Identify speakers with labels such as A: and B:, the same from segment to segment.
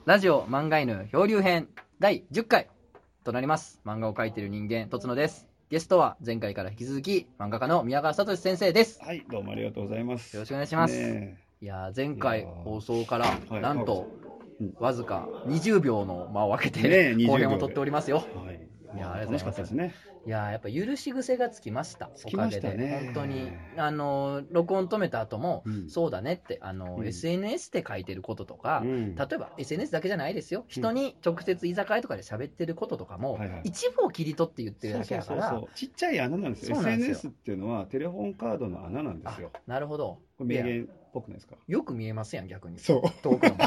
A: ラジオ漫画犬漂流編第10回となります。漫画を描いている人間とつのです。ゲストは前回から引き続き漫画家の宮川聡先生です。
B: はい、どうもありがとうございます。
A: よろしくお願いします。いや前回放送からなんとわずか20秒の間を空けて後編を撮っておりますよ。はい、いや
B: 楽しかったですね。
A: いややっぱ許し癖がつきました。
B: つきましたね。
A: 本当に録音止めた後も、そうだねってSNS で書いてることとか、例えば SNS だけじゃないですよ。人に直接居酒屋とかで喋ってることとかも、一部を切り取って言ってるだけだから。
B: ちっちゃい穴なんですよ。SNS っていうのはテレフォンカードの穴なんですよ。
A: なるほど。
B: これ名言っぽくないですか？
A: よく見えますやん逆に。
B: そう。
A: 遠くの。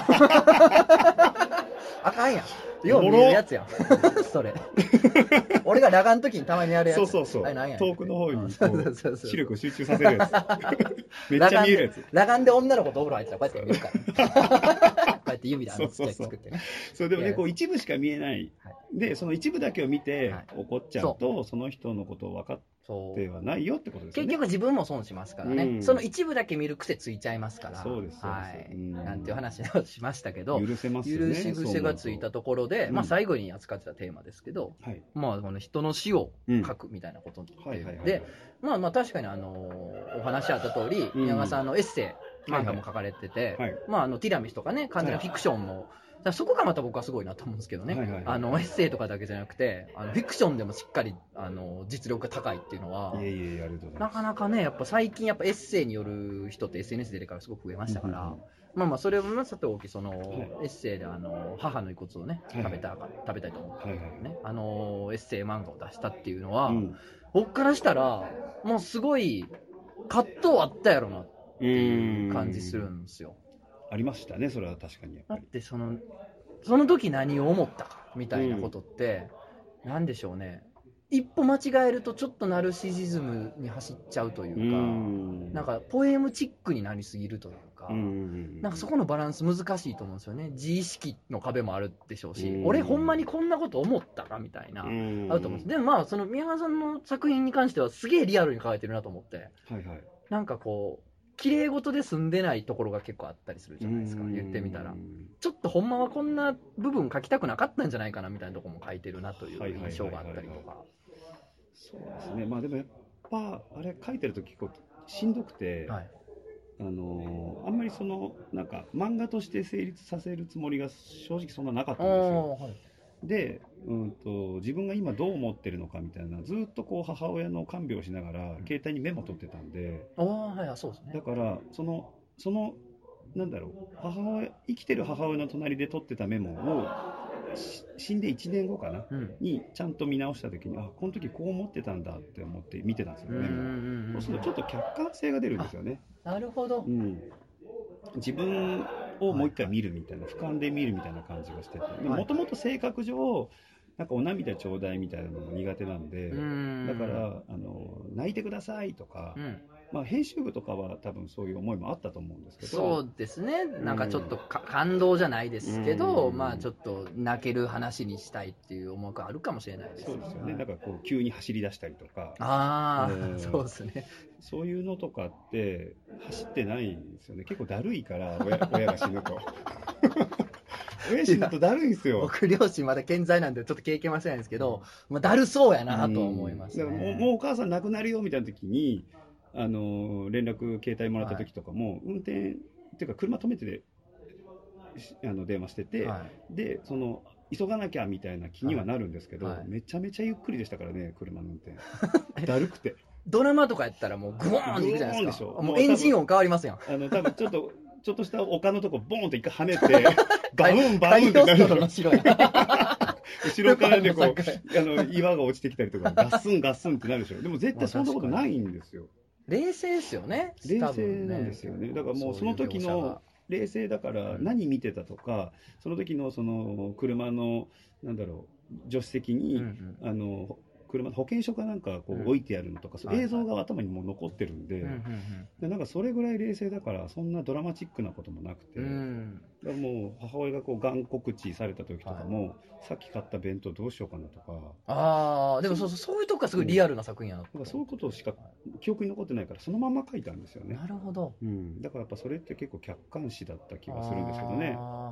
A: あかんやん。よう見えるやつやん。それ。俺が裸眼の時にたまにやるやつ。
B: そう。遠くの方に視力を集中させるやつ。めっちゃ見えるやつ。
A: 裸眼で女の子とお風呂入ってたらこうやって見るから。こうやって指でちっちゃい作ってね。
B: そうでもね、こう一部しか見えない。で、その一部だけを見て怒っちゃうと、その人のことを分かってはないよってことですね。
A: 結局自分も損しますからね。その一部だけ見る癖ついちゃいますから。
B: そうです。
A: はい。なんていう話をしましたけど、
B: 許せますよね。
A: 許し癖がついたところで、まあ最後に扱ってたテーマですけど、まあこの人の死を書くみたいなことで、まあ確かにお話あった通り、宮川さんのエッセイ漫画も書かれてて、まあティラミスとかね、完全なフィクションも、そこがまた僕はすごいなと思うんですけどね。エッセイとかだけじゃなくて、フィクションでもしっかり実力が高いっていうのは、なかなかね、やっぱ最近やっぱエッセイによる人って SNS 出てからすごく増えましたから、まあそれもさておき、そのエッセイで母の遺骨をね、食べたいと思ってね、エッセイ漫画を出したっていうのは、僕からしたら、もうすごい葛藤あったやろなっていう感じするんですよ。
B: ありましたね、それは確かに。
A: だってその時何を思ったかみたいなことって、なんでしょうね。一歩間違えるとちょっとナルシシズムに走っちゃうというか、なんかポエムチックになりすぎるというか、なんかそこのバランス難しいと思うんですよね。自意識の壁もあるでしょうし、俺ほんまにこんなこと思ったかみたいな、あると思うんです。でもまあその宮川さんの作品に関してはすげえリアルに書いてるなと思って、なんかこう綺麗事で済んでないところが結構あったりするじゃないですか。言ってみたらちょっとほんまはこんな部分書きたくなかったんじゃないかなみたいなところも書いてるなという印象があったりとか。
B: そうですね。まあでもやっぱあれ書いてると結構しんどくて、あんまりそのなんか漫画として成立させるつもりが正直そんななかったんですよ。で、自分が今どう思ってるのかみたいな、ずっとこう母親の看病をしながら携帯にメモ取ってたんで、だからそのなんだろう、生きてる母親の隣で取ってたメモを死んで1年後かな、にちゃんと見直した時に、この時こう思ってたんだって思って見てたんですよね。そうするとちょっと客観性が出るんですよね。
A: なるほど。
B: 自分をもう一回見るみたいな、俯瞰で見るみたいな感じがしてて、もともと性格上なんかお涙ちょうだいみたいなのが苦手なんで、だから泣いてくださいとか、まあ編集部とかは多分そういう思いもあったと思うんですけど、
A: そうですね。なんかちょっと感動じゃないですけど、まあちょっと泣ける話にしたいっていう思いがあるかもしれないですね。
B: そうですよね。だからこう急に走り出したりとか、
A: そうですね。
B: そういうのとかって走ってないんですよね。結構だるいから親が死ぬと。親死ぬとだるいんですよ。
A: 僕両親まだ健在なんでちょっと経験はしてないんですけど、まあだるそうやなと思いますね。
B: もうお母さん亡くなるよみたいな時に連絡携帯もらった時とかも、運転っていうか車止めて電話してて、でその急がなきゃみたいな気にはなるんですけど、めちゃめちゃゆっくりでしたからね、車の運転。だるくて。
A: ドラマとかやったらもうグワーンっていくじゃないですか。もうエンジン音変わりますやん。
B: 多分ちょっとした丘のとこボーンと一回跳ねてバウンバウンってなる後ろからでこう岩が落ちてきたりとかガッスンガッスンってなるでしょ。でも絶対そんなことないんですよ。
A: 冷静ですよね。
B: 冷静なんですよね。だからもうその時の冷静だから何見てたとか、その時のその車のなんだろう、助手席に車の保険証かなんかこう置いてあるのとか、映像が頭にもう残ってるんで、なんかそれぐらい冷静だからそんなドラマチックなこともなくて、だからもう母親がこうがん告知された時とかも、さっき買った弁当どうしようかなとか、
A: でもそういうとこがすごいリアルな作品やな。
B: そういうことしか記憶に残ってないからそのまま書いたんですよね。
A: なるほど。
B: だからやっぱそれって結構客観視だった気がするんですけどね。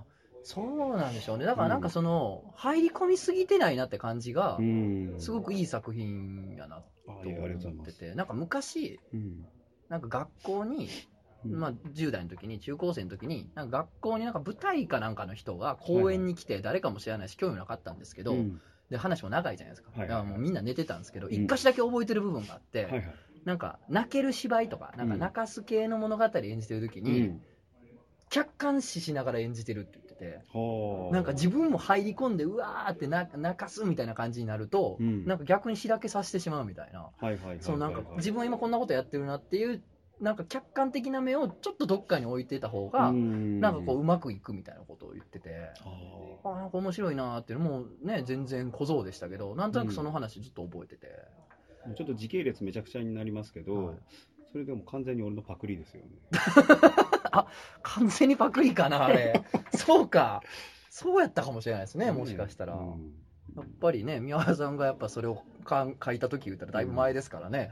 A: そうなんでしょうね。だからなんか入り込みすぎてないなって感じが、すごくいい作品やなと思ってて、なんか昔、なんか学校に、まあ、10代の時に、中高生の時に、なんか学校になんか舞台かなんかの人が公演に来て、誰かも知らないし、興味なかったんですけど、で、話も長いじゃないですか。だからもうみんな寝てたんですけど、一箇所だけ覚えてる部分があって、なんか泣ける芝居とか、なんか泣かす系の物語演じてる時に、客観視しながら演じてるって言ってて、なんか自分も入り込んでうわーって泣かすみたいな感じになると、なんか逆にしらけさせてしまうみたいな、なんか自分は今こんなことやってるなっていうなんか客観的な目をちょっとどっかに置いてた方がなんかこううまくいくみたいなことを言ってて、なんか面白いなーっていうのもね、全然小僧でしたけど、なんとなくその話ずっと覚えてて、
B: ちょっと時系列めちゃくちゃになりますけど、それでも完全に俺のパクリですよね。
A: あ、完全にパクリかなあれ。そうか、そうやったかもしれないですね、もしかしたら。やっぱりね、宮原さんがやっぱそれを書いた時言ったらだいぶ前ですからね。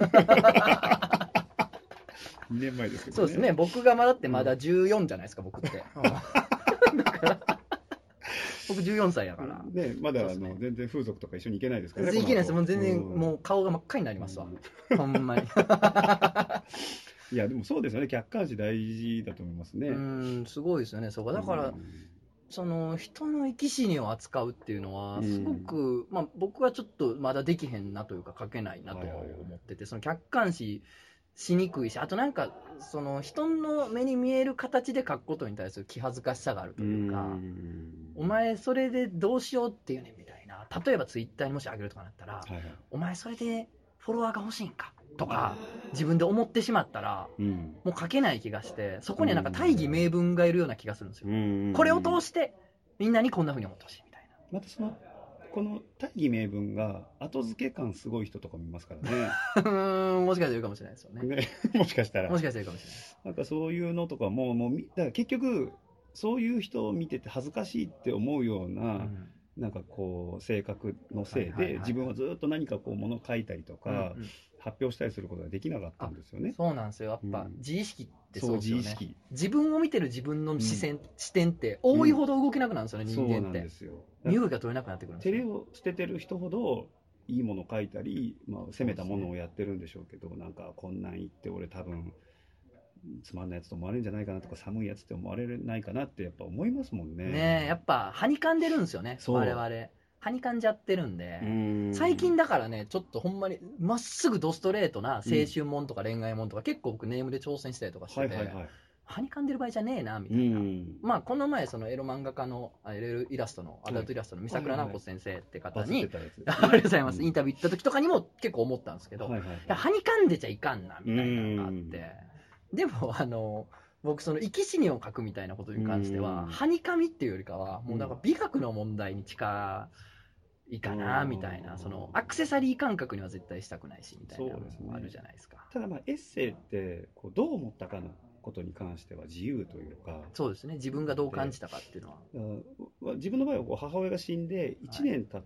B: 2年前ですけどね。
A: そうですね、僕がだってまだ14じゃないですか、僕って。だから僕14歳やから。
B: ね、まだ全然風俗とか一緒に行けないですからね。
A: 行けないです。もう全然もう顔が真っ赤になりますわ。ほんまに。
B: いやでもそうですよね、客観視大事だと思いますね。
A: すごいですよね。そうか、だから人の生き死にを扱うっていうのはすごく、まあ僕はちょっとまだできへんなというか書けないなと思ってて、その客観視しにくいし、あとなんか人の目に見える形で書くことに対する気恥ずかしさがあるというか、お前それでどうしようっていうねんみたいな、例えばツイッターにもし上げるとかなったら、お前それでフォロワーが欲しいんかとか自分で思ってしまったら、もう書けない気がして、そこにはなんか大義名分がいるような気がするんですよ。これを通してみんなにこんな風に思ってほしいみたいな。
B: またこの大義名分が後付け感すごい人とかもいますから
A: ね。もしかしたらいるかもしれないですよね。
B: もしかしたらいるかもしれない。なんかそういうのとかもだから結局そういう人を見てて恥ずかしいって思うような、なんかこう性格のせいで自分はずっと何かこう物を書いたりとか、発表したりすることができなかったんですよね。
A: そうなんですよ。やっぱ自意識ってそうですよね。自分を見てる自分の視点って多いほど動けなくなるんですよね、人間って。そうなんですよ。身動きが取れなくなってくるんですよ。
B: 照れを捨ててる人ほどいいものを書いたり、攻めたものをやってるんでしょうけど、なんかこんなん言って俺多分つまんないやつと思われるんじゃないかなとか、寒いやつって思われないかなってやっぱ思いますもんね。
A: ねえ、やっぱはにかんでるんですよね、我々。はにかんじゃってるんで、最近だからね、ちょっとほんまにまっすぐドストレートな青春もんとか恋愛もんとか、結構僕ネームで挑戦したりとかしてて、はにかんでる場合じゃねえなみたいな。まあこの前そのエロ漫画家のエロイラストのアダルトイラストの三桜直子先生って方に、ありがとうございます、インタビュー行った時とかにも結構思ったんですけど、はにかんでちゃいかんなみたいなのがあって、でも僕その生き死にを書くみたいなことに関してははにかみっていうよりかはもうなんか美学の問題に近いかなみたいな、そのアクセサリー感覚には絶対したくないしみたいなのもあるじゃないですか。
B: ただエッセイってこうどう思ったかのことに関しては自由というか、
A: そうですね、自分がどう感じたかっていうの
B: は、自分の場合は母親が死んで1年経って、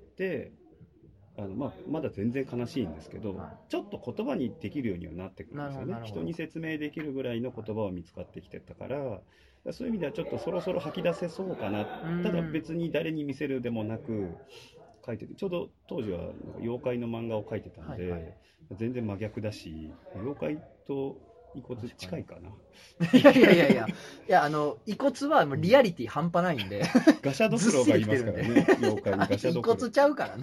B: まだ全然悲しいんですけど、ちょっと言葉にできるようにはなってくるんですよね。人に説明できるぐらいの言葉は見つかってきてたから、そういう意味ではちょっとそろそろ吐き出せそうかな。ただ別に誰に見せるでもなく書いてて、ちょうど当時は妖怪の漫画を書いてたんで、全然真逆だし、妖怪と遺骨近いかな。
A: いや遺骨はもうリアリティ半端ないんで、
B: ガシャドクロがいますからね。妖怪にガシャドクロ。
A: 遺骨ちゃうからね。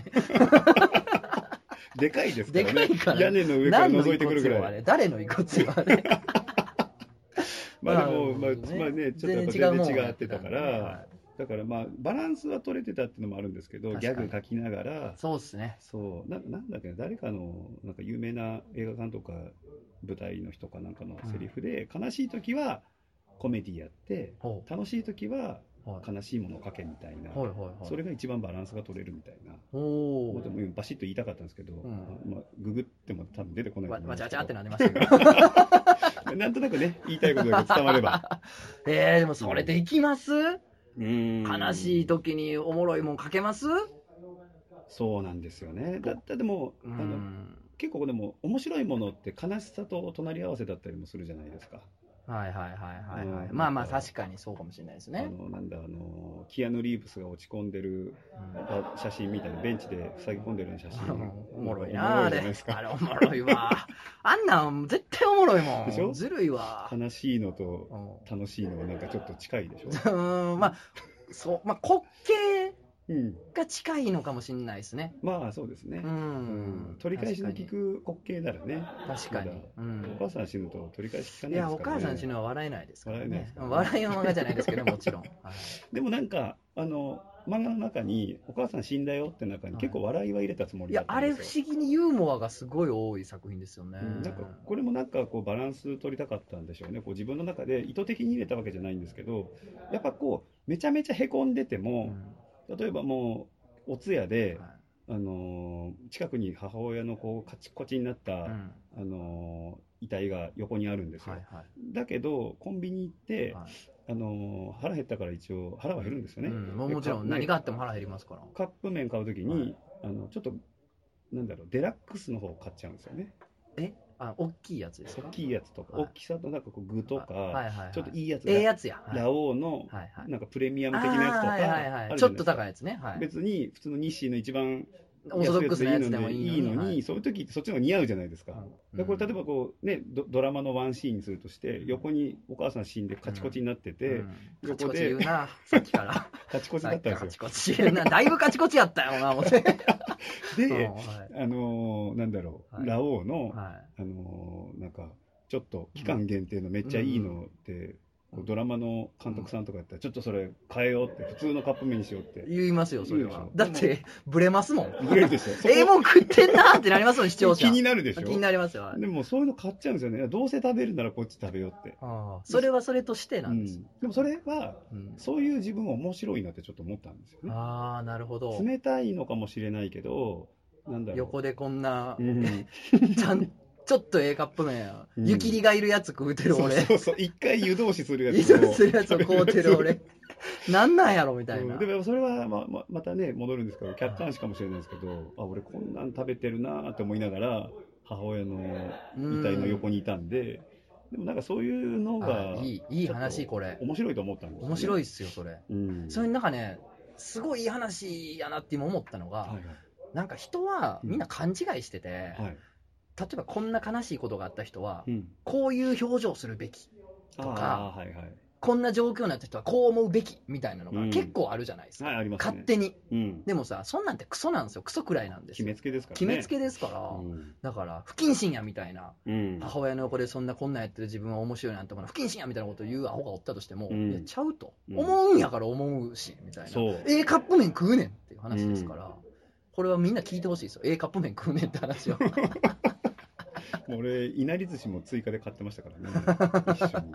B: でかいですからね。屋根の上から覗いてくるぐらい。
A: あれ誰の遺骨よあれ。
B: でもね、ちょっとやっぱ全然違ってたから。だからバランスは取れてたっていうのもあるんですけど、ギャグ書きながら、
A: そうですね。
B: なんだっけ、誰かのなんか有名な映画監督か舞台の人かなんかのセリフで、悲しい時はコメディやって、楽しい時は悲しいものを書けみたいな、それが一番バランスが取れるみたいな。でもバシッと言いたかったんですけど、ググっても多分出てこないと思います。
A: わちゃわちゃってなりましたけ
B: ど。なんとなくね、言いたいことが伝われば。
A: でもそれできます？悲しい時におもろいもん書けます？
B: そうなんですよね。だってでも結構でも面白いものって悲しさと隣り合わせだったりもするじゃないですか。
A: はいはいはいはいはい。まあまあ確かにそうかもしれないですね。
B: なんだキアヌ・リーブスが落ち込んでる写真みたいな、ベンチで塞ぎ込んでるような写真。
A: おもろいなあれ。あれおもろいわ。あんなん絶対おもろいもん。でしょ？ずるいわ。
B: 悲しいのと楽しいのはなんかちょっと近いでしょ。
A: まあそう、まあ滑稽が近いのかもしれないですね。
B: まあそうですね。取り返しの効く滑稽ならね。
A: 確かに。
B: お母さん死ぬと取り返し効かないですからね。
A: いや、お母さん死ぬは笑えないですからね。
B: 笑
A: いの漫画じゃないですけど、もちろん。
B: でもなんか、漫画の中に、お母さん死んだよって中に結構笑いは入れたつもりだったんですよ。
A: いや、あれ不思議にユーモアがすごい多い作品ですよね。
B: なんかこれもなんかこうバランス取りたかったんでしょうね。こう自分の中で意図的に入れたわけじゃないんですけど、やっぱこう、めちゃめちゃへこんでても、例えばもう、お通夜で、近くに母親のこうカチコチになった、遺体が横にあるんですよ。だけどコンビニ行って、腹減ったから一応腹は減るんですよね。
A: もちろん何があっても腹減りますから。
B: カップ麺買うときに、ちょっとなんだろう、デラックスの方を買っちゃうんですよね。
A: 大きいやつですか？
B: 大きいやつとか、大きさとなんかこう具とか、ちょっといいやつ
A: が、やつや。
B: ラオウのなんかプレミアム的なやつとかあるじゃないですか。
A: ちょっと高いやつね。
B: 別に普通の日清の一番
A: オーソドックスなやつでもいい
B: のに、そういう時ってそっちの方が似合うじゃないですか。でこれ例えばこうね、ドラマのワンシーンにするとして、横にお母さん死んでカチコチになってて、
A: カチコチ言うな、さっきから
B: カチコチだったんですよ。
A: カチコチ言うな、だいぶカチコチやったよな、思って。
B: で、なんだろう、ラオウの、なんかちょっと期間限定のめっちゃいいのってドラマの監督さんとかやったら、ちょっとそれ変えようって、普通のカップ麺にしようって
A: 言いますよ、それは。だってブレますもん。
B: ブレるでしょ。
A: もう食ってんなってなりますもん、視聴者。
B: 気になるでしょ。
A: 気になりますよ。
B: でもそういうの買っちゃうんですよね。どうせ食べるならこっち食べようって。
A: それはそれとしてなんです。
B: でもそれは、そういう自分は面白いなってちょっと思ったんですよね。
A: なるほど。
B: 冷たいのかもしれないけど、なんだろう。
A: 横でこんな、ちょっとカップ麺や、湯切りがいるやつ食うてる俺。
B: そう、一回湯通しするやつを。
A: 湯通しするやつを買うてる俺。なんなんやろみたいな。
B: でもそれはまたね、戻るんですけど、客観視かもしれないですけど、俺こんなん食べてるなって思いながら、母親の遺体の横にいたんで、でもなんかそういうのが、
A: いい話、これ。
B: 面白いと思ったんですよ。
A: 面白いっすよ、それ。それなんかね、すごいいい話やなって今思ったのが、なんか人はみんな勘違いしてて、例えばこんな悲しいことがあった人は、こういう表情するべきとか、こんな状況になった人はこう思うべきみたいなのが結構あるじゃないですか、勝手に、でもさ、そんなんてクソなんですよ、クソくらいなんですよ。
B: 決めつけですからね。
A: 決めつけですから、だから不謹慎やみたいな、母親の横でそんなこんなんやってる自分は面白いなんて不謹慎やみたいなことを言うアホがおったとしても、いやちゃうと、思うんやから思うしみたいな、カップ麺食うねんっていう話ですから、これはみんな聞いてほしいですよ。カップ麺食うねんって話を。
B: 俺いなり寿司も追加で買ってましたからね、一緒に。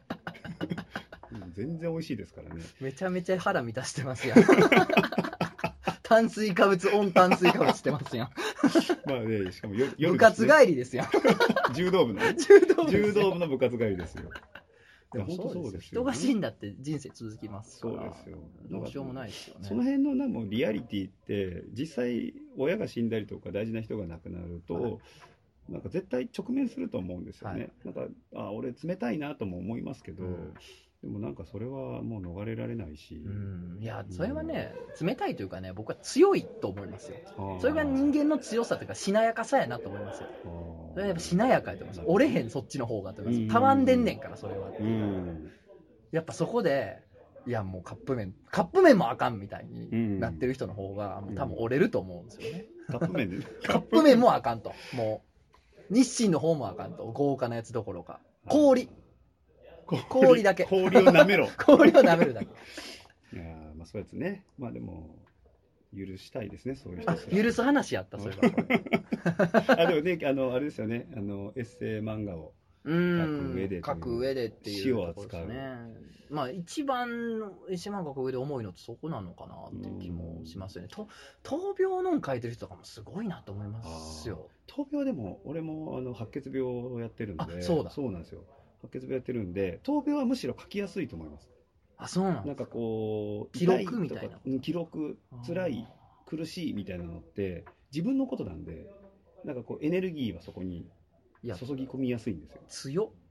B: 全然美味しいですからね。
A: めちゃめちゃ腹満たしてますやん。炭水化物オン炭水化物してますやん。
B: まあね、しかも
A: 部活帰りですやん。
B: 柔道部の部活帰りですよ。
A: でも本当そうですよ。人が死んだって人生続きますから。
B: そうですよ。
A: どうしようもないですよね。
B: その辺のもうリアリティって実際親が死んだりとか大事な人が亡くなると、なんか絶対直面すると思うんですよね。なんか俺冷たいなとも思いますけど、でもなんかそれはもう逃れられないし、
A: いやそれはね、冷たいというかね、僕は強いと思いますよ。それが人間の強さというかしなやかさやなと思いますよ。それはやっぱしなやかやと思います。折れへんそっちの方がと思います。たわんでんねんからそれは。やっぱそこでいやもうカップ麺もあかんみたいになってる人の方が多分折れると思うんですよね。
B: カップ麺で
A: カップ麺もあかんと、もう日清の方もあかんと、豪華なやつどころか氷だけ。
B: 氷を舐めろ。
A: 氷を舐めるだけ。
B: いやまあそうやつね。まあでも許したいですね、そういう人。
A: 許す話やった、それは。
B: でもね、あれですよね、エッセイ漫画を
A: 書く上でっていう
B: 死を扱う。
A: まあ一番エッセイ漫画書く上で重いのってそこなのかなっていう気もしますよね。闘病の書いてる人とかもすごいなと思いますよ。
B: 闘病でも俺も白血病をやってるんで。
A: そう
B: なんですよ。白血病やってるんで、闘病はむしろ書きやすいと思います。
A: そうなん
B: なんかこう
A: 記録みたいな、
B: 記録、辛い、苦しいみたいなのって自分のことなんで、なんかこうエネルギーはそこに注ぎ込みやすいんですよ。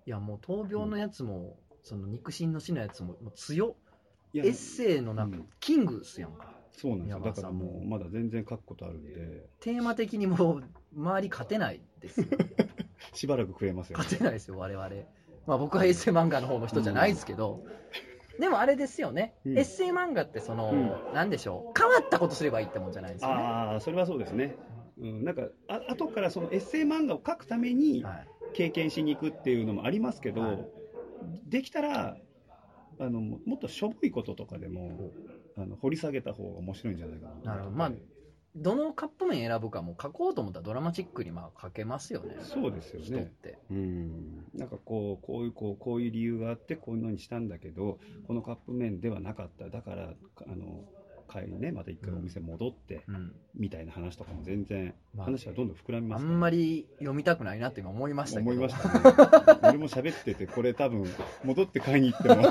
A: いやもう闘病のやつも、その肉親の死のやつも強っ。エッセイのなんか、キングっすやんか。
B: そうなんですよ。だからもうまだ全然書くことあるんで。
A: テーマ的にもう周り勝てないですよ。
B: しばらく食えますよ、ね。
A: 勝てないですよ我々。まあ僕はエッセイ漫画の方の人じゃないですけど。でもあれですよね、エッセイ漫画ってその、なんでしょう、変わったことすればいいってもんじゃないですよね。
B: ああ、それはそうですね。なんか後からそのエッセイ漫画を書くために経験しに行くっていうのもありますけど、できたらもっとしょぼいこととかでも掘り下げた方が面白いんじゃないかな。
A: なるほど。まあどのカップ麺選ぶかも書こうと思ったらドラマチックに書けますよね。
B: そうですよね。
A: 人って。
B: なんかこういう理由があってこういうのにしたんだけど、このカップ麺ではなかった。だから帰りね、また一回お店戻って、みたいな話とかも全然、話はどんどん膨らみますから。
A: あんまり読みたくないなって今思いましたけど。
B: 思いましたね。俺も喋ってて、これ多分戻って買いに行っても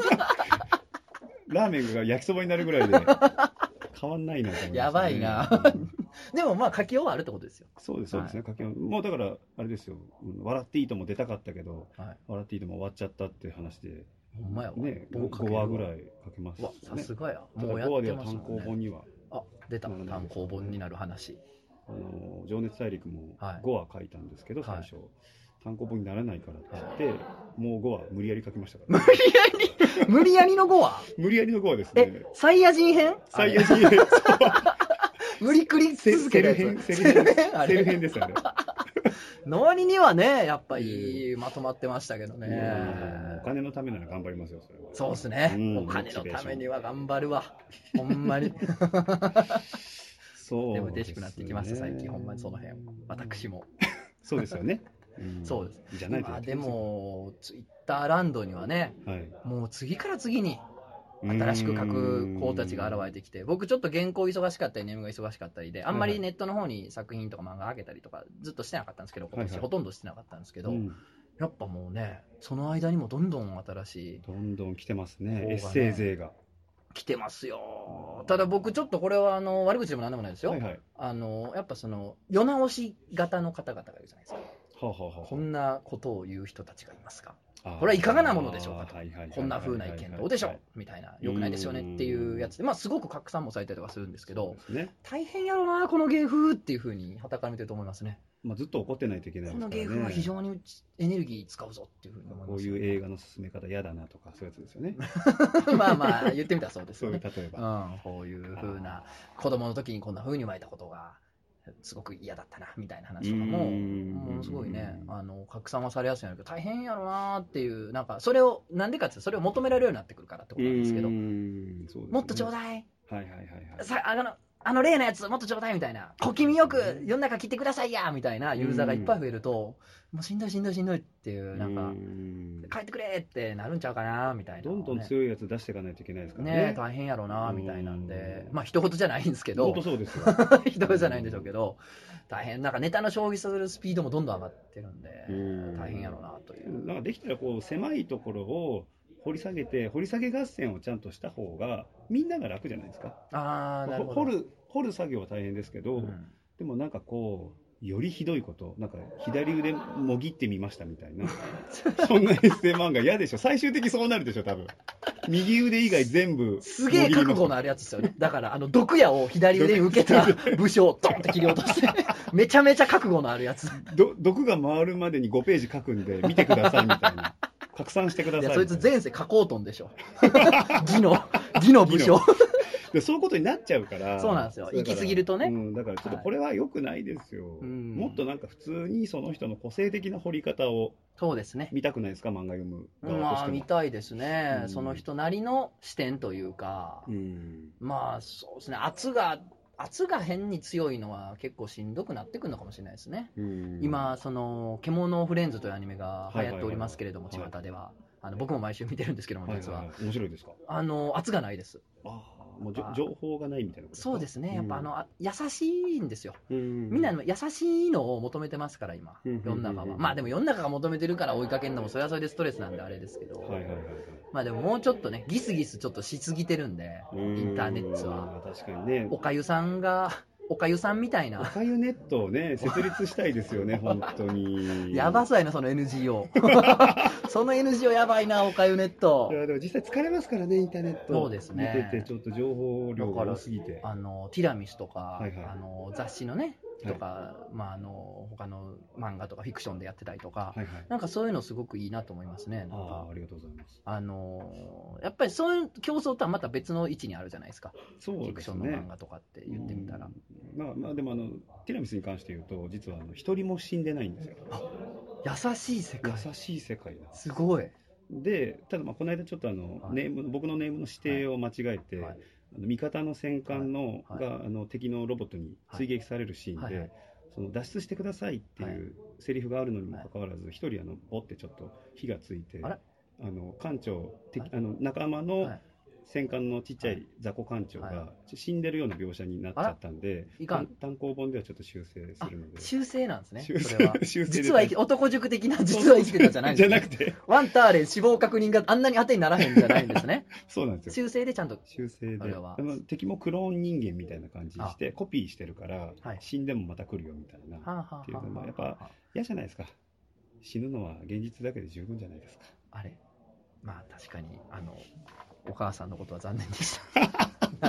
B: ラーメンが焼きそばになるぐらいで変わんないなと思いますね。
A: やばいな。でもまあ書き終わるってことですよ。
B: そうですね、書き終わる。もうだからあれですよ、笑っていいとも出たかったけど、笑っていいとも終わっちゃったっていう話で、
A: ほんまやわ。
B: ね、5話ぐらい書けますね。
A: さすがや。
B: もうやってますね。5話では単行本には。
A: 出た。単行本になる話。
B: 情熱大陸も5話書いたんですけど、最初。単行本にならないからって言って、もう5話無理やり書きましたから。
A: 無理やりの5話
B: 無理やりの5話ですね。
A: サイヤ人編
B: サイヤ人編。
A: 無理くり続けるやつ。
B: セル編です、あれ。
A: の割にはね、やっぱりまとまってましたけどね。
B: お金のためなら頑張りますよ、それは。
A: そうですね。お金のためには頑張るわ。ほんまに。
B: そう。
A: でも嬉しくなってきました、最近。ほんまにその辺。私も。
B: そうですよね。
A: そうです。
B: じゃないと。
A: でも、ツイッターランドにはね、もう次から次に、新しく書く子たちが現れてきて、僕ちょっと原稿忙しかったり、ネームが忙しかったりで、あんまりネットの方に作品とか漫画上げたりとか、ずっとしてなかったんですけど、今年ほとんどしてなかったんですけど、やっぱもうね、その間にもどんどん新しい。
B: どんどん来てますね、エッセイ勢が。
A: 来てますよ。ただ僕ちょっとこれは悪口でもなんでもないですよ。やっぱその、世直し型の方々がいるじゃないですか。こんなことを言う人たちがいますか。これはいかがなものでしょうかと。こんな風な意見どうでしょうみたいな、良くないですよねっていうやつで、まあすごく拡散もされたりとかするんですけど、大変やろな、この芸風っていう風に傍から見てると思いますね。
B: ずっと怒ってないといけないですからね。
A: この芸風は非常にエネルギー使うぞっていう風に思います。
B: こういう映画の進め方嫌だなとかそういうやつですよね。
A: まあまあ言ってみたらそうですよね。
B: そういう例えば。
A: こういう風な子供の時にこんな風に生まれたことがすごく嫌だったなみたいな話とかもものすごいね拡散はされやすいんだけど大変やろなっていう、なんかそれをなんでかってそれを求められるようになってくるからってことなんですけど、もっとちょうだい、例のやつもっとちょうだいみたいな、小気味よく世の中切ってくださいやみたいなユーザーがいっぱい増えると、もうしんどいしんどいしんどいっていう、なんか帰ってくれってなるんちゃうかなみたいな、
B: どんどん強いやつ出していかないといけないですからね。
A: 大変やろなみたいなんで、まあ一言じゃないんですけど、
B: 本当そうですよ。
A: 一言じゃないんでしょうけど、大変、なんかネタの消費するスピードもどんどん上がってるんで、大変やろうなという。
B: なんかできたらこう狭いところを掘り下げて、掘り下げ合戦をちゃんとした方がみんなが楽じゃないですか。
A: なるほど。
B: 掘る作業は大変ですけど、でもなんかこうよりひどいこと、なんか左腕もぎってみましたみたいなそんなエッセイ漫画嫌でしょ。最終的にそうなるでしょ多分。右腕以外全部
A: すげえ覚悟のあるやつですよね。だから毒矢を左腕に受けた武将をドンって切り落としてめちゃめちゃ覚悟のあるやつ。
B: 毒が回るまでに5ページ書くんで見てくださいみたいな。拡散してください。いや
A: そいつ前世書こうとんでしょ。義の武将。
B: そういうことになっちゃうから。
A: そうなんですよ。行き過ぎるとね。
B: だからちょっとこれは良くないですよ。もっとなんか普通にその人の個性的な彫り方を。
A: そうですね。
B: 見たくないですか、漫画読む
A: 側としても。見たいですね。その人なりの視点というか。まあそうですね。圧が変に強いのは結構しんどくなってくるのかもしれないですね。今その獣フレンズというアニメが流行っておりますけれども、巷では僕も毎週見てるんですけども、実は
B: 面白いですか。
A: 圧がないです。
B: もう情報がないみたいなことですか。
A: そうですね。やっぱ優しいんですよ。みんな優しいのを求めてますから今世の中は。まあでも世の中が求めてるから追いかけるのもそれはそれでストレスなんであれですけど、まあでももうちょっとねギスギスちょっとしすぎてるんで、インターネットは。
B: 確かにね。
A: おかゆさんがおかゆさんみたいな。
B: おかゆネットをね、設立したいですよね、本当に。
A: やばそうやな、その NGO。その NGO やばいな、おかゆネット。
B: いや、でも実際疲れますからね、インターネット。
A: そうですね。
B: 見てて、ちょっと情報量が多すぎて。
A: ティラミスとか、雑誌のね、とか、他の漫画とかフィクションでやってたりとか、なんかそういうのすごくいいなと思いますね。
B: ありがとうございます。
A: やっぱりそういう競争とはまた別の位置にあるじゃないですか。
B: そうですね。
A: フィクションの漫画とかって言ってみたら。
B: でもティラミスに関して言うと、実は一人も死んでないんですよ。
A: 優しい世界。
B: 優しい世界なんです。
A: すごい。
B: で、ただこの間ちょっと僕のネームの指定を間違えて、味方の戦艦が敵のロボットに追撃されるシーンで、その脱出してくださいっていうセリフがあるのにもかかわらず、一人ボってちょっと火がついて、艦長、仲間の戦艦のちっちゃい雑魚艦長が死んでるような描写になっちゃったんで、単行本ではちょっと修正するので。
A: 修正なんですね、それは。実は男塾的な、実は生きてたじゃないんですね。
B: じゃなくて。
A: ワンターレ死亡確認があんなに当てにならへんじゃないんですね。
B: そうなんですよ。
A: 修正でちゃんと。
B: 修正で。敵もクローン人間みたいな感じにして、コピーしてるから、死んでもまた来るよみたいな。っていうのも、やっぱ嫌じゃないですか。死ぬのは現実だけで十分じゃないですか。
A: あれ。まあ確かに、お母さんのことは残念でした。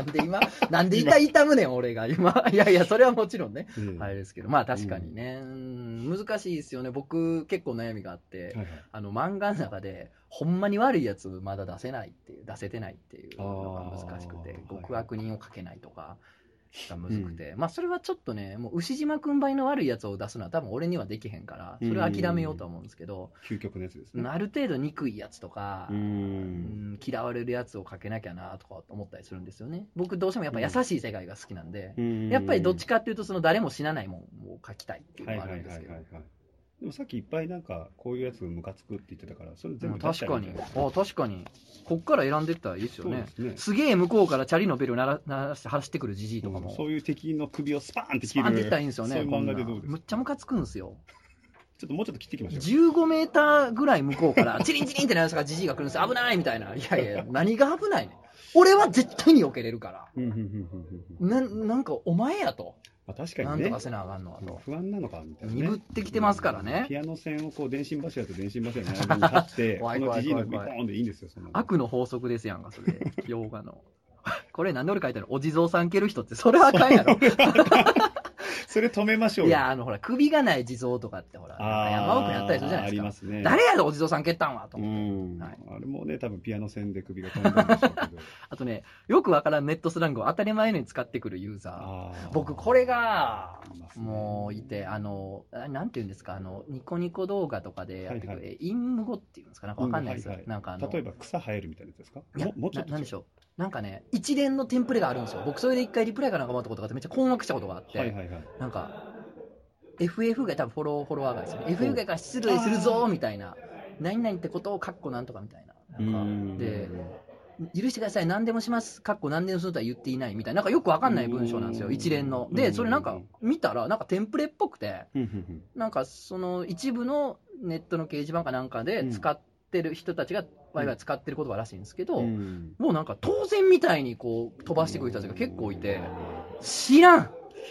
A: なんで痛むねん、俺が今。いやいや、それはもちろんね、あれですけど、まあ確かにね、難しいですよね。僕、結構悩みがあって、漫画の中で、ほんまに悪いやつまだ出せてないっていうのが難しくて、極悪人を描けないとか、がむずくて、まあそれはちょっとね、もう牛島くんばいの悪いやつを出すのは多分俺にはできへんから、それは諦めようと思うんですけど、
B: 究極のやつですね。
A: ある程度憎いやつとか、嫌われるやつを描けなきゃなとか思ったりするんですよね。僕どうしてもやっぱ優しい世界が好きなんで、やっぱりどっちかっていうとその誰も死なないもんを描きたいっていうのがあるんですけど。
B: でもさっきいっぱいなんかこういうやつムカつくって言ってたから、それ全部
A: 確かにこっから選んでったらいいですよね。すげえ向こうからチャリのベル鳴らして走ってくるジジイとかも、
B: そういう敵の首をスパーンって切る、
A: スパーンっていったらいいんですよね。
B: そういう漫画でどうですか？
A: むっちゃムカつくんですよ。
B: ちょっともうちょっと切っていきましょう。
A: 15メーターぐらい向こうからチリンチリンってなるからジジイが来るんですよ。危ないみたいな。いやいや、何が危ないねん。俺は絶対に避けれるから。なんかお前やと。
B: 確かにね。
A: なんとかせなあかんのはと。
B: 不安なのかみたいな、
A: 鈍ってきてますからね。
B: ピアノ線をこう電信柱と電信柱の間に貼って、このジジイの首ポーンでいいんですよ。
A: 悪の法則ですやんか、それ。洋画の。これなんで俺書いてあるお地蔵さん蹴る人って、それはあかんやろ。
B: それ止めましょうよ。
A: いや、ほら、首がない地蔵とかってほら、山奥にあったりするじゃないですか。ありますね。誰やろ、お地蔵さん蹴ったんはと思って。
B: あれもね、多分ピアノ線で首が飛んだんでしょうけど。
A: あとね、よくわからんネットスラングを当たり前のように使ってくるユーザー。僕、これが、もういて、なんていうんですか、ニコニコ動画とかでやってくる、インム語っていうんですか、なんかわかんないですよ。なんか
B: 例えば草生えるみたいなやつですか？
A: もうちょっと。なんでしょう。なんかね、一連のテンプレがあるんですよ。僕、それで一回リプライかなんかもらったことがあって、めっちゃ困惑したことがあって、なんか、FF が多分フォロワーがですね、FF が失礼するぞみたいな、何々ってことをカッコなんとかみたいな。なんかで、許してください、何でもします、カッコ何でもするとは言っていないみたいな、なんかよくわかんない文章なんですよ、一連の。で、それなんか見たら、なんかテンプレっぽくて、なんかその一部のネットの掲示板かなんかで使ってる人たちが、ワイワイ使ってる言葉らしいんですけど、もうなんか当然みたいにこう飛ばしてくる人たちが結構いて、知らん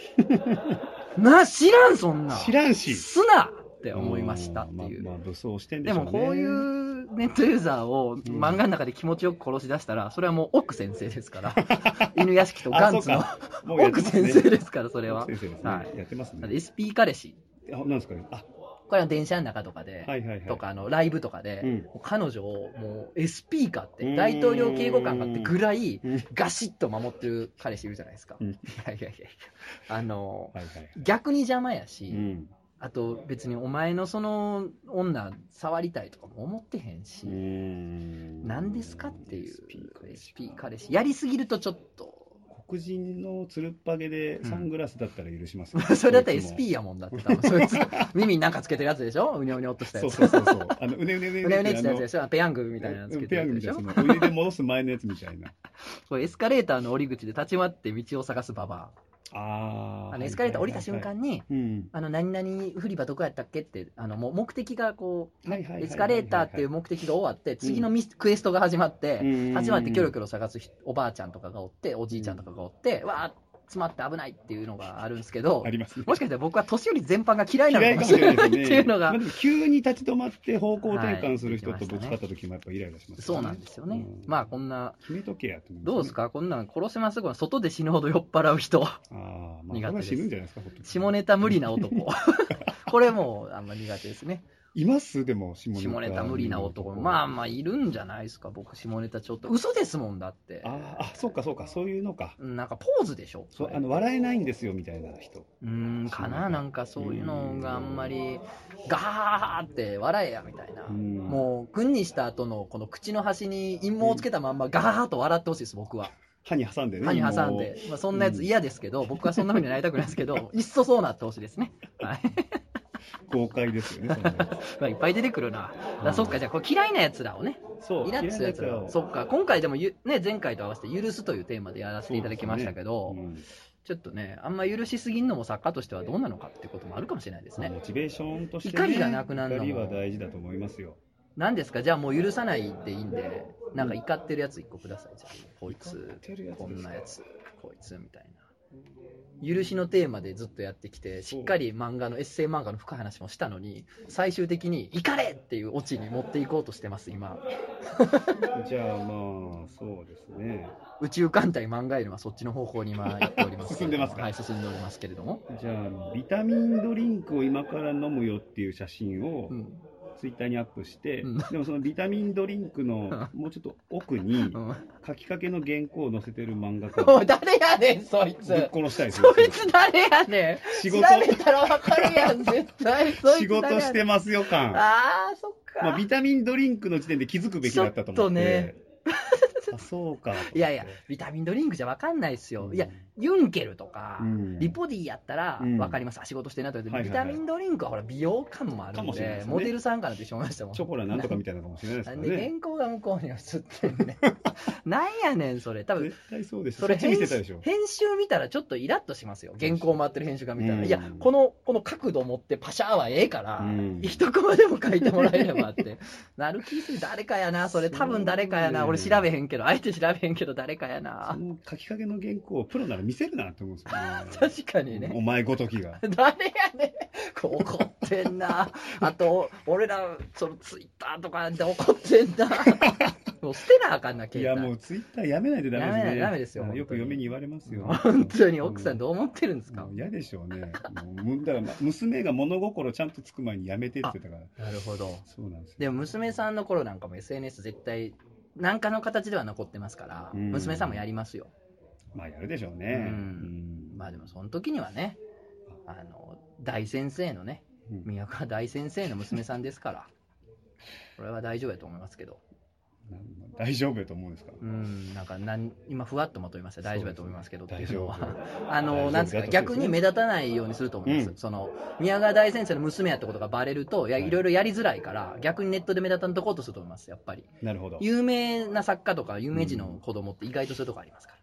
A: 知らん、そんな。
B: 知らんし。
A: すなって思いましたっていう。
B: 武装してんでしょうね。
A: でもこういうネットユーザーを漫画の中で気持ちよく殺し出したら、それはもう奥先生ですから。犬屋敷とガンツの奥先生ですから、それは。
B: 先生ですね。はい。やってますね。
A: SP 彼氏。
B: なんですかね。
A: これは電車の中とかで、とかライブとかで、彼女をもう SP かって、大統領警護官かってぐらいガシッと守ってる彼氏いるじゃないですか。いやいやいや、逆に邪魔やし、あと別にお前のその女触りたいとかも思ってへんし、何ですかっていう SP 彼氏。やりすぎるとちょっと、
B: 黒人のつるっぱげでサングラスだったら許します、
A: それだったら SP やもんだって、多分そいつ耳になんかつけてるやつでしょ、うにょうにょっとしたやつ。
B: そううね
A: うねってやつでしょ、ペヤングみたいなやつつけてるやつでしょ。
B: ペヤングみたいな、上で戻す前のやつみたいな。
A: これエスカレーターの降り口で立ち回って道を探すババア。エスカレーター降りた瞬間に、何々フリバどこやったっけって、もう目的がこう、エスカレーターっていう目的が終わって、次のクエストが始まって、キョロキョロ探すおばあちゃんとかがおって、おじいちゃんとかがおって、わー詰まって危ないっていうのがあるんですけど、
B: ありますね、
A: もしかしたら僕は年寄り全般が嫌いなのかもしれないっていうのが、
B: 急に立ち止まって方向転換する人とぶつかった時もやっぱイライラしますね。
A: そうなんですよね。まあこんな
B: 決めとけやって、
A: どうですか、こんなん殺せます？外で死ぬほど酔っ払う人。
B: 苦手です。死ぬんじゃないですか。
A: 下ネタ無理な男。これもあんま苦手ですね。
B: いますでも下
A: ネタ無理な男、まあいるんじゃないですか。僕下ネタちょっと嘘ですもんだって。
B: そうかそういうのか。
A: なんかポーズでしょ。
B: 笑えないんですよみたいな人。
A: かな、なんかそういうのがあんまりガーって笑えやみたいな。もう軍にした後のこの口の端に陰毛をつけたまんまガーッと笑ってほしいです僕は。
B: 歯に挟んでね。
A: 歯に挟んで、そんなやつ嫌ですけど、僕はそんな風になりたくないですけど、いっそそうなってほしいですね。はい。
B: 豪快ですよね。
A: いっぱい出てくるな。そっか、じゃあこれ嫌いなやつらをね。イラッとするやつらを。そっか、今回でもね、前回と合わせて許すというテーマでやらせていただきましたけど、ちょっとね、あんま許しすぎんのも作家としてはどうなのかっていうこともあるかもしれないですね。
B: モチベーションとして、
A: 怒りがなくなるのも。
B: 怒りは大事だと思いますよ。
A: 何ですか、じゃあもう許さないでいいんで、なんか怒ってるやつ1個ください。じゃあこいつ、こんなやつ、こいつみたいな。許しのテーマでずっとやってきて、しっかりエッセイ漫画の深い話もしたのに、最終的に怒れっていうオチに持っていこうとしてます今。
B: じゃあそうですね。
A: 宇宙艦隊漫画よりはそっちの方向に今行っております。
B: 進んでますか？
A: はい、進んでおりますけれども。
B: じゃあビタミンドリンクを今から飲むよっていう写真を、ツイッターにアップして、でもそのビタミンドリンクのもうちょっと奥に書きかけの原稿を載せてる漫画家、
A: 誰やねんそいつ。
B: ぶっ殺したいですよ。
A: そいつ誰やねん。調べたらわかるやん絶対。
B: 仕事してますよ感。
A: そっか。
B: ビタミンドリンクの時点で気づくべきだったと思って。そうか。
A: いやいや、ビタミンドリンクじゃ分かんないですよ。いや、ユンケルとか、リポディやったら分かります。仕事してるなと言って、ビタミンドリンクはほら美容感もあるんで、モデルさんかなって一緒に思いましたもん。
B: チョコラなんとかみたいなかもしれないですからね。
A: なんで原稿が向こうに映ってんねん。なんやねん、それ。多分、
B: 絶対そうでしょ。
A: それ編集見たらちょっとイラッとしますよ。原稿回ってる編集が見たら。いや、この角度を持ってパシャーはええから、一コマでも書いてもらえればって。なる気する誰かやな、それ多分誰かやな。俺調べへんけど、あえて調べへんけど誰かやな。
B: その書きかけの原稿をプロなら見せるなって思うんですよね。
A: 確かにね。
B: お前ごときが。
A: 誰やねん。怒ってんな。あと、俺ら、そのツイッターとかで怒ってんな。もう捨てなあかんな、
B: 携帯。いや、もうツイッターやめないとダメですね。
A: ダメですよ。
B: よく嫁に言われますよ。
A: 本当に奥さんどう思ってるんですか？
B: 嫌でしょうね。だから娘が物心ちゃんとつく前にやめてって言ってたから。
A: なるほど。
B: そうなんですよ。
A: でも娘さんの頃なんかも SNS 絶対、何かの形では残ってますから、娘さんもやりますよ。
B: やるでしょうね。
A: でもその時にはね、大先生のね、宮川大先生の娘さんですから、これは大丈夫だと思いますけど。
B: 大丈夫だと思うんですか？
A: 今ふわっとまとめました。大丈夫だと思いますけどっていうのはなんですか、逆に目立たないようにすると思います。その宮川大先生の娘やってことがバレるといろいろやりづらいから、逆にネットで目立たんとこうとすると思います。やっぱり。
B: なるほど。
A: 有名な作家とか有名人の子供って意外とそういうとこありますから。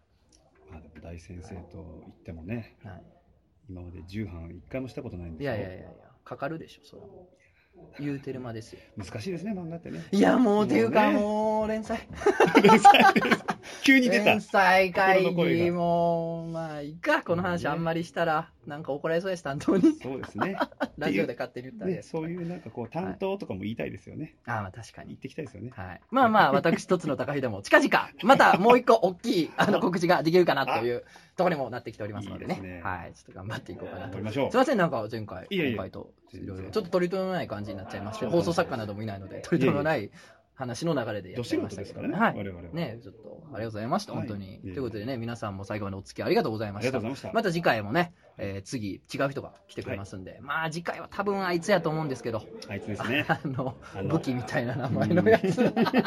B: でも大先生と言ってもね、今まで重版一回もしたことないんですよ。
A: いやかかるでしょそれは。言うてる間ですよ。
B: 難しいですね、漫画ってね。
A: いや、もうっていうか、もう連載
B: 急に出た
A: 連載会議もいいか、この話あんまりしたらなんか怒られそうです、担当に。
B: そうですね。
A: ラジオで勝手に言ったら、
B: そういうなんか担当とかも言いたいですよね。
A: 確かに
B: 言ってきたいですよね。
A: 私一つの高秀も近々またもう一個大きい告知ができるかなというところにもなってきておりますのでね。ちょっと頑張っていこうかなと。すいません、なんか前回今回といろいろちょっと取り留めのない感じになっちゃいまして、放送作家などもいないので取り留めのない話の流れでやってましたけどね。ちょっとありがとうございました、本当に。ということでね、皆さんも最後までお付き合いありがとうございました。また次回もね、次違う人が来てくれますんで、次回は多分あいつやと思うんですけど、
B: あいつですね。
A: 武器みたいな名前のやつ。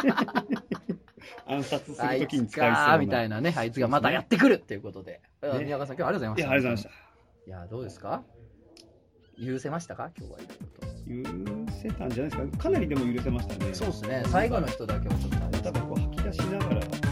B: 暗殺するときに使いそうな
A: みたいなね、あいつがまたやってくるっていうことで。宮川さん、今日はありがとうございました。
B: ありがとうございました。
A: いや、どうですか？許せましたか今日は。
B: 許せたんじゃないですか。かなりでも許せましたね。
A: そうですね。最後の人だけはちょっと
B: 吐き出しながら